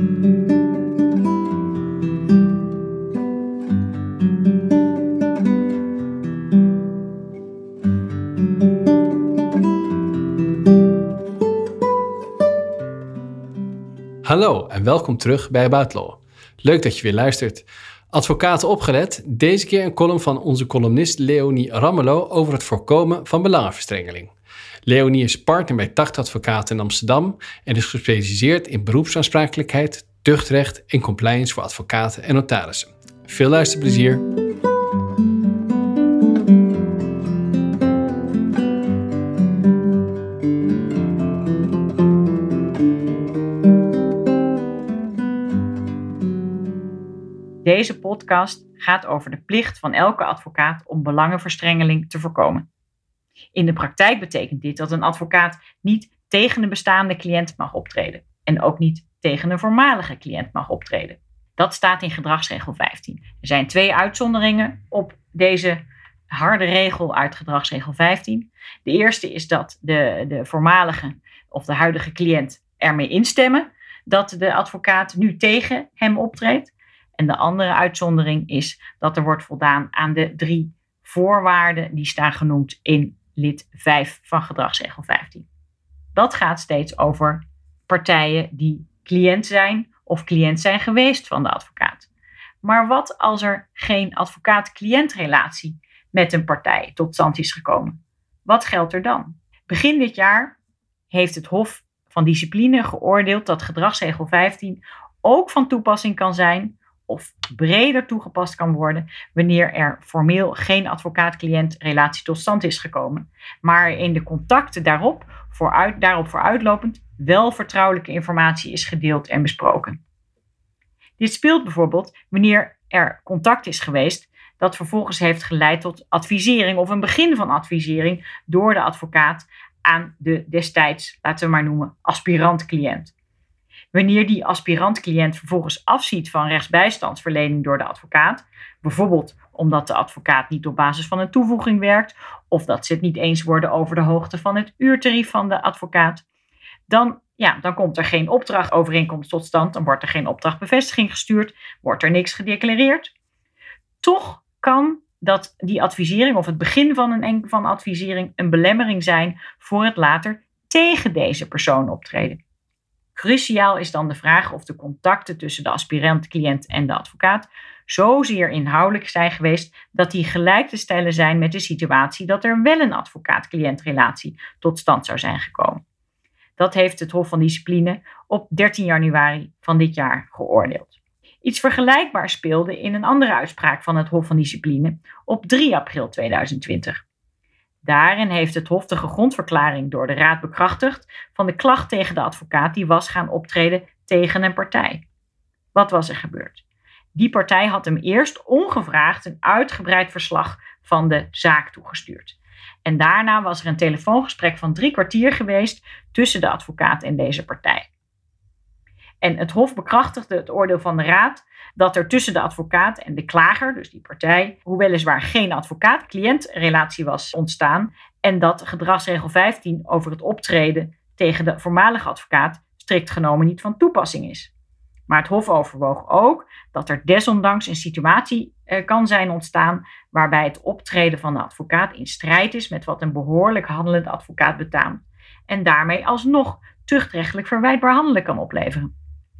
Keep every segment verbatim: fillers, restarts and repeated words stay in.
Hallo en welkom terug bij About Law. Leuk dat je weer luistert. Advocaten opgelet, deze keer een column van onze columnist Leonie Ramelow over het voorkomen van belangenverstrengeling. Leonie is partner bij Tacht Advocaten in Amsterdam en is gespecialiseerd in beroepsaansprakelijkheid, tuchtrecht en compliance voor advocaten en notarissen. Veel luisterplezier! Deze podcast gaat over de plicht van elke advocaat om belangenverstrengeling te voorkomen. In de praktijk betekent dit dat een advocaat niet tegen een bestaande cliënt mag optreden en ook niet tegen een voormalige cliënt mag optreden. Dat staat in gedragsregel vijftien. Er zijn twee uitzonderingen op deze harde regel uit gedragsregel vijftien. De eerste is dat de, de voormalige of de huidige cliënt ermee instemmen dat de advocaat nu tegen hem optreedt. En de andere uitzondering is dat er wordt voldaan aan de drie voorwaarden die staan genoemd in lid vijf van gedragsregel vijftien. Dat gaat steeds over partijen die cliënt zijn of cliënt zijn geweest van de advocaat. Maar wat als er geen advocaat-cliëntrelatie met een partij tot stand is gekomen? Wat geldt er dan? Begin dit jaar heeft het Hof van Discipline geoordeeld dat gedragsregel vijftien ook van toepassing kan zijn of breder toegepast kan worden wanneer er formeel geen advocaat-cliëntrelatie tot stand is gekomen, maar in de contacten daarop, vooruit, daarop vooruitlopend wel vertrouwelijke informatie is gedeeld en besproken. Dit speelt bijvoorbeeld wanneer er contact is geweest dat vervolgens heeft geleid tot advisering of een begin van advisering door de advocaat aan de destijds, laten we maar noemen, aspirant-cliënt. Wanneer die aspirant-cliënt vervolgens afziet van rechtsbijstandsverlening door de advocaat, bijvoorbeeld omdat de advocaat niet op basis van een toevoeging werkt of dat ze het niet eens worden over de hoogte van het uurtarief van de advocaat, dan, ja, dan komt er geen opdrachtovereenkomst tot stand, dan wordt er geen opdrachtbevestiging gestuurd, wordt er niks gedeclareerd. Toch kan dat die advisering of het begin van een van advisering een belemmering zijn voor het later tegen deze persoon optreden. Cruciaal is dan de vraag of de contacten tussen de aspirant-cliënt en de advocaat zozeer inhoudelijk zijn geweest dat die gelijk te stellen zijn met de situatie dat er wel een advocaat-cliëntrelatie tot stand zou zijn gekomen. Dat heeft het Hof van Discipline op dertien januari van dit jaar geoordeeld. Iets vergelijkbaars speelde in een andere uitspraak van het Hof van Discipline op drie april tweeduizend twintig. Daarin heeft het Hof de grondverklaring door de Raad bekrachtigd van de klacht tegen de advocaat die was gaan optreden tegen een partij. Wat was er gebeurd? Die partij had hem eerst ongevraagd een uitgebreid verslag van de zaak toegestuurd. En daarna was er een telefoongesprek van drie kwartier geweest tussen de advocaat en deze partij. En het Hof bekrachtigde het oordeel van de Raad dat er tussen de advocaat en de klager, dus die partij, hoewel weliswaar geen advocaat-cliëntrelatie was ontstaan en dat gedragsregel vijftien over het optreden tegen de voormalige advocaat strikt genomen niet van toepassing is. Maar het Hof overwoog ook dat er desondanks een situatie eh, kan zijn ontstaan waarbij het optreden van de advocaat in strijd is met wat een behoorlijk handelende advocaat betaamt en daarmee alsnog tuchtrechtelijk verwijtbaar handelen kan opleveren.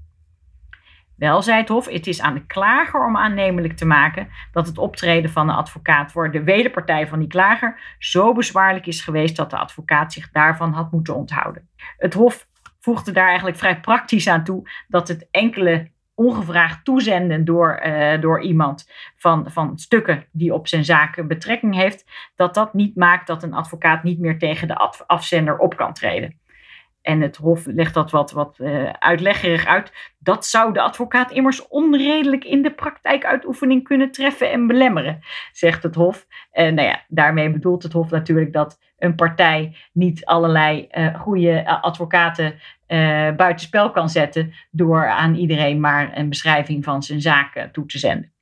Wel zei het Hof, het is aan de klager om aannemelijk te maken dat het optreden van de advocaat voor de wederpartij van die klager zo bezwaarlijk is geweest dat de advocaat zich daarvan had moeten onthouden. Het Hof voegde daar eigenlijk vrij praktisch aan toe dat het enkele ongevraagd toezenden door, uh, door iemand van, van stukken die op zijn zaak betrekking heeft, dat dat niet maakt dat een advocaat niet meer tegen de af, afzender op kan treden. En het Hof legt dat wat, wat uh, uitleggerig uit. Dat zou de advocaat immers onredelijk in de praktijkuitoefening kunnen treffen en belemmeren, zegt het Hof. En nou ja, daarmee bedoelt het Hof natuurlijk dat een partij niet allerlei uh, goede advocaten uh, buitenspel kan zetten door aan iedereen maar een beschrijving van zijn zaak toe te zenden.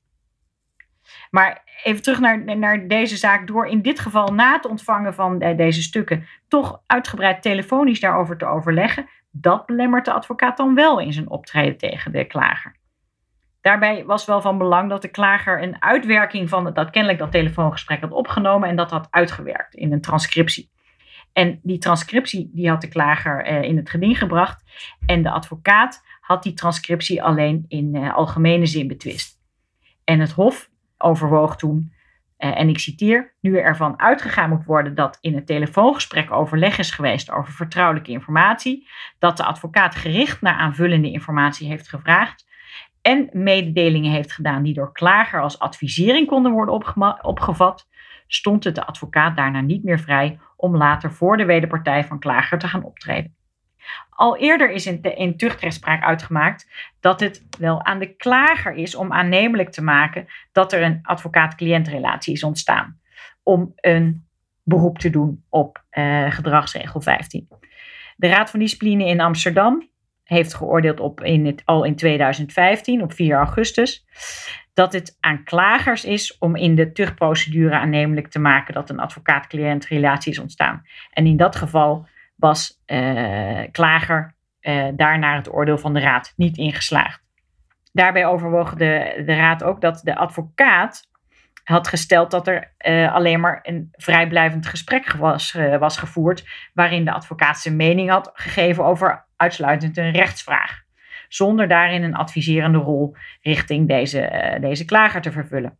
Maar even terug naar, naar deze zaak. Door in dit geval na het ontvangen van deze stukken toch uitgebreid telefonisch daarover te overleggen, Dat belemmert de advocaat dan wel in zijn optreden tegen de klager. Daarbij was wel van belang dat de klager een uitwerking van dat kennelijk dat telefoongesprek had opgenomen en dat had uitgewerkt in een transcriptie. En die transcriptie die had de klager eh, in het geding gebracht en de advocaat had die transcriptie alleen in eh, algemene zin betwist. En het Hof overwoog toen, eh, en ik citeer, nu er ervan uitgegaan moet worden dat in het telefoongesprek overleg is geweest over vertrouwelijke informatie, dat de advocaat gericht naar aanvullende informatie heeft gevraagd en mededelingen heeft gedaan die door klager als advisering konden worden opgema- opgevat, stond het de advocaat daarna niet meer vrij om later voor de wederpartij van klager te gaan optreden. Al eerder is in, de, in tuchtrechtspraak uitgemaakt dat het wel aan de klager is om aannemelijk te maken dat er een advocaat-cliëntrelatie is ontstaan, om een beroep te doen op uh, gedragsregel vijftien. De Raad van Discipline in Amsterdam heeft geoordeeld op in het, al in tweeduizend vijftien, op vier augustus, dat het aan klagers is om in de tuchtprocedure aannemelijk te maken dat een advocaat-cliëntrelatie is ontstaan. En in dat geval was uh, klager uh, daar naar het oordeel van de Raad niet ingeslaagd. Daarbij overwoog de, de Raad ook dat de advocaat had gesteld dat er uh, alleen maar een vrijblijvend gesprek was, uh, was gevoerd, waarin de advocaat zijn mening had gegeven over uitsluitend een rechtsvraag, zonder daarin een adviserende rol richting deze, uh, deze klager te vervullen.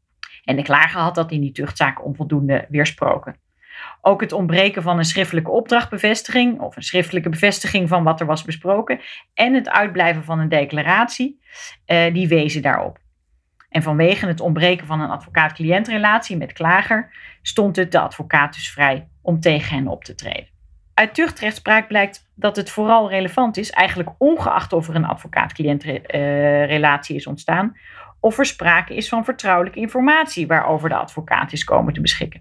En de klager had dat in die tuchtzaak onvoldoende weersproken. Ook het ontbreken van een schriftelijke opdrachtbevestiging of een schriftelijke bevestiging van wat er was besproken en het uitblijven van een declaratie, uh, die wezen daarop. En vanwege het ontbreken van een advocaat-cliëntrelatie met klager stond het de advocaat dus vrij om tegen hen op te treden. Uit tuchtrechtspraak blijkt dat het vooral relevant is, eigenlijk ongeacht of er een advocaat-cliëntrelatie is ontstaan, of er sprake is van vertrouwelijke informatie waarover de advocaat is komen te beschikken.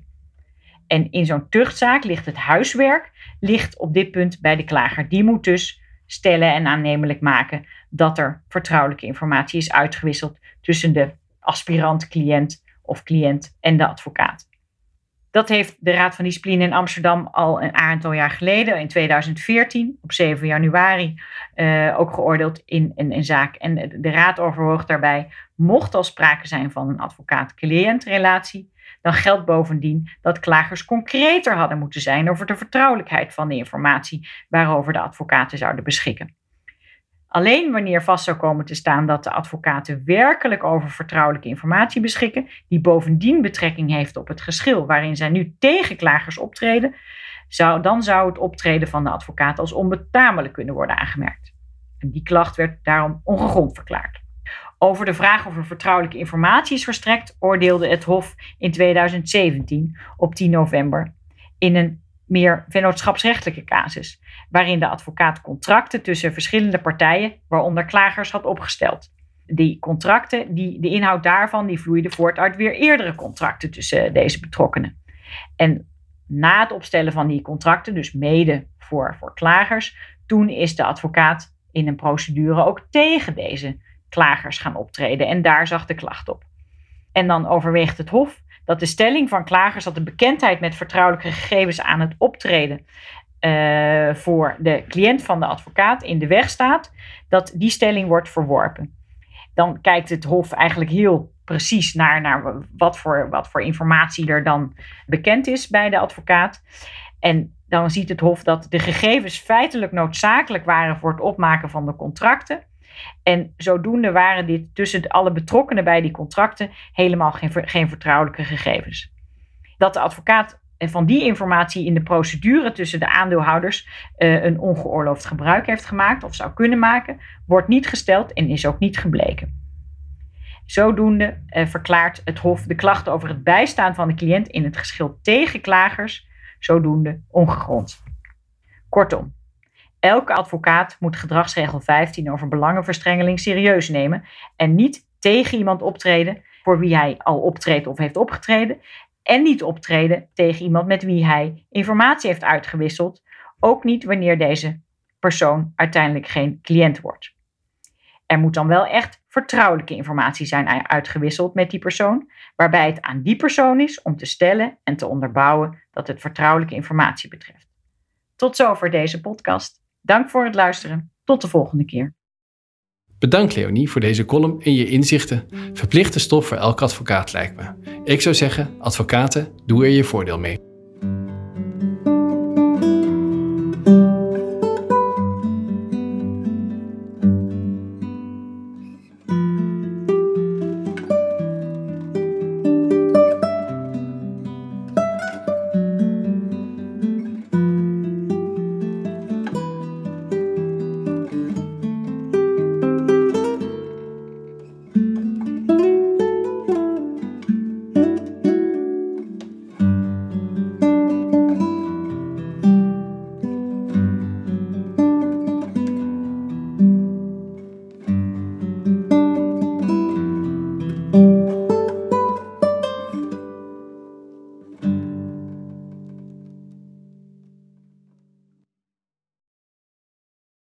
En in zo'n tuchtzaak ligt het huiswerk ligt op dit punt bij de klager. Die moet dus stellen en aannemelijk maken dat er vertrouwelijke informatie is uitgewisseld tussen de aspirant-cliënt of cliënt en de advocaat. Dat heeft de Raad van Discipline in Amsterdam al een aantal jaar geleden, in tweeduizend veertien, op zeven januari, uh, ook geoordeeld in een, een zaak. En de Raad overwoog daarbij, mocht al sprake zijn van een advocaat-cliëntrelatie, dan geldt bovendien dat klagers concreter hadden moeten zijn over de vertrouwelijkheid van de informatie waarover de advocaten zouden beschikken. Alleen wanneer vast zou komen te staan dat de advocaten werkelijk over vertrouwelijke informatie beschikken, die bovendien betrekking heeft op het geschil waarin zij nu tegen klagers optreden, zou, dan zou het optreden van de advocaat als onbetamelijk kunnen worden aangemerkt. En die klacht werd daarom ongegrond verklaard. Over de vraag of er vertrouwelijke informatie is verstrekt, oordeelde het Hof in tweeduizend zeventien op tien november in een meer vennootschapsrechtelijke casus, waarin de advocaat contracten tussen verschillende partijen, waaronder klagers, had opgesteld. Die contracten, die, de inhoud daarvan, die vloeide voort uit weer eerdere contracten tussen deze betrokkenen. En na het opstellen van die contracten, dus mede voor, voor klagers, toen is de advocaat in een procedure ook tegen deze klagers gaan optreden. En daar zag de klacht op. En dan overweegt het Hof dat de stelling van klagers dat de bekendheid met vertrouwelijke gegevens aan het optreden uh, voor de cliënt van de advocaat in de weg staat, dat die stelling wordt verworpen. Dan kijkt het Hof eigenlijk heel precies naar, naar wat, voor, wat voor informatie er dan bekend is bij de advocaat. En dan ziet het Hof dat de gegevens feitelijk noodzakelijk waren voor het opmaken van de contracten. En zodoende waren dit tussen alle betrokkenen bij die contracten helemaal geen, geen vertrouwelijke gegevens. Dat de advocaat van die informatie in de procedure tussen de aandeelhouders uh, een ongeoorloofd gebruik heeft gemaakt of zou kunnen maken, wordt niet gesteld en is ook niet gebleken. Zodoende uh, verklaart het Hof de klacht over het bijstaan van de cliënt in het geschil tegen klagers zodoende ongegrond. Kortom, elke advocaat moet gedragsregel vijftien over belangenverstrengeling serieus nemen en niet tegen iemand optreden voor wie hij al optreedt of heeft opgetreden en niet optreden tegen iemand met wie hij informatie heeft uitgewisseld, ook niet wanneer deze persoon uiteindelijk geen cliënt wordt. Er moet dan wel echt vertrouwelijke informatie zijn uitgewisseld met die persoon, waarbij het aan die persoon is om te stellen en te onderbouwen dat het vertrouwelijke informatie betreft. Tot zover deze podcast. Dank voor het luisteren. Tot de volgende keer. Bedankt Leonie voor deze column en je inzichten. Verplichte stof voor elke advocaat lijkt me. Ik zou zeggen, advocaten, doe er je voordeel mee.